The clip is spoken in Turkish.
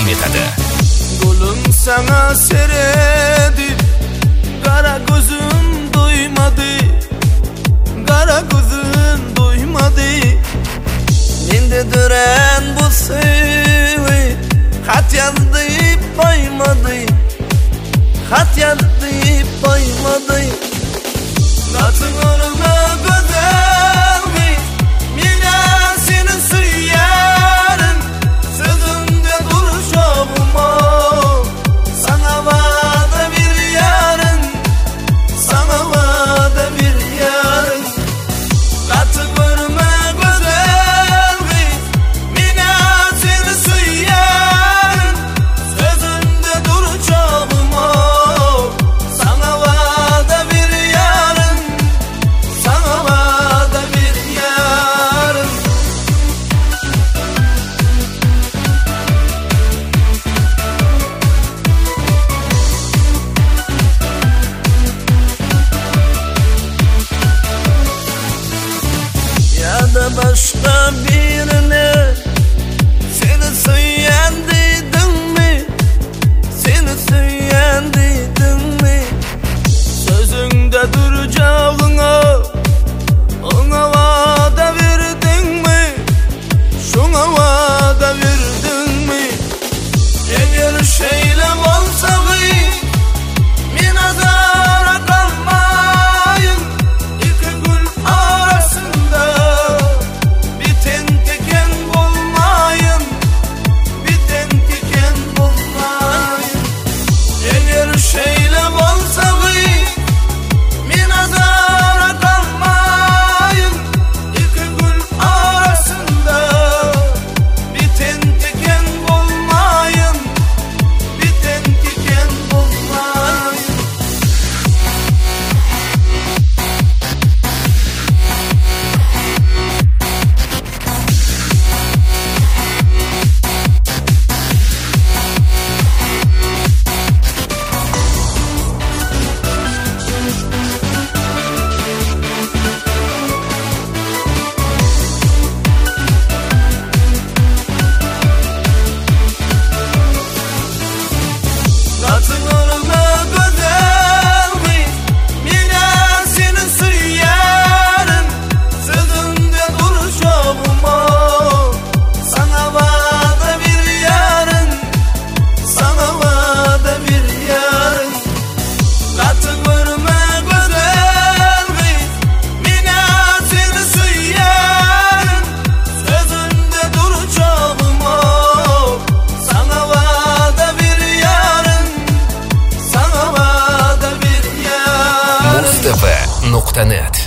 taqdim etadi. Gulum sana seredi, kara gözüm doymadı, kara gözüm doymadı. Mende duran bu sevi, hat yazdı koymadı, hat yazdı koymadı. Katın önüme güzel mi, mina seni sıyarım, sözümde duruşağıma. Sana vada bir yarın, sana vada bir yarın. Katın önüme güzel mi, mina seni sıyarım, sözümde duruşağıma. Sana vada bir yarın, sana vada bir yarın. Ya da başka birine seni söyleyen dedim mi? Seni söyleyen dedim mi? Sözünde duracağına ona vada verdin mi? Şuna vada verdin mi? Eğer şeyle olsa min azara kalmayın. İki gül arasında biten teken olmayın, biten teken olmayın. Eğer şeyle olsa min azara kalmayın. İki gül arasında biten teken olmayın, biten teken olmayın. Katın önüme güzel mi, mina seni sıyarım, sözümde duruşağıma. Sana vada bir yarın, sana vada bir yarın. Katın önüme güzel mi, mina seni sıyarım, sözümde duruşağıma. Sana vada bir yarın, sana vada bir yarın. Mustv.net